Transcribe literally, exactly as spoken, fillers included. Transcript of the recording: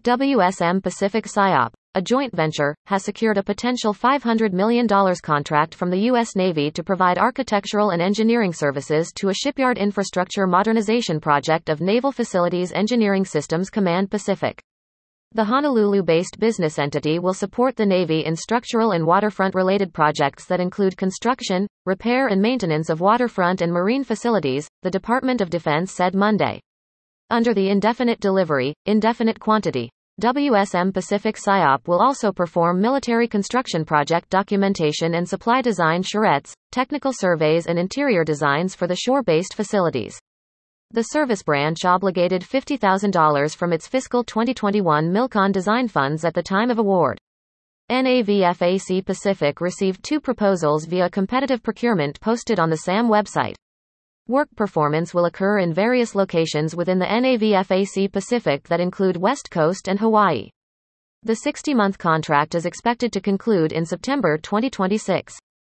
W S M Pacific S I O P, a joint venture, has secured a potential five hundred million dollars contract from the U S Navy to provide architectural and engineering services to a shipyard infrastructure modernization project of Naval Facilities Engineering Systems Command Pacific. The Honolulu-based business entity will support the Navy in structural and waterfront-related projects that include construction, repair and maintenance of waterfront and marine facilities, the Department of Defense said Monday. Under the indefinite delivery, indefinite quantity, W S M Pacific S I O P will also perform military construction project documentation and supply design charrettes, technical surveys and interior designs for the shore-based facilities. The service branch obligated fifty thousand dollars from its fiscal twenty twenty-one Milcon design funds at the time of award. NAVFAC Pacific received two proposals via competitive procurement posted on the S A M website. Work performance will occur in various locations within the NAVFAC Pacific that include West Coast and Hawaii. The sixty-month contract is expected to conclude in September twenty twenty-six.